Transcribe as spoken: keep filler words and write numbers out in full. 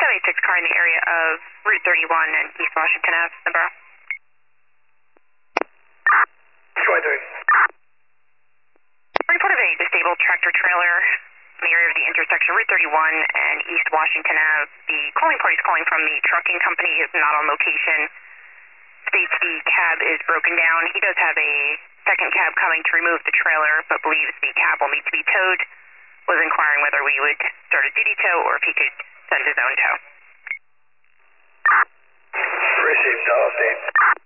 five eight six car in the area of Route thirty-one and East Washington Avenue, number. twenty-three. Report of a disabled tractor trailer in the area of the intersection Route thirty-one and East Washington Avenue. The calling party is calling from the trucking company, is not on location. States the cab is broken down. He does have a second cab coming to remove the trailer, but believes the cab will need to be towed. Was inquiring whether we would start a duty tow or if he could send his own tow. Received all update.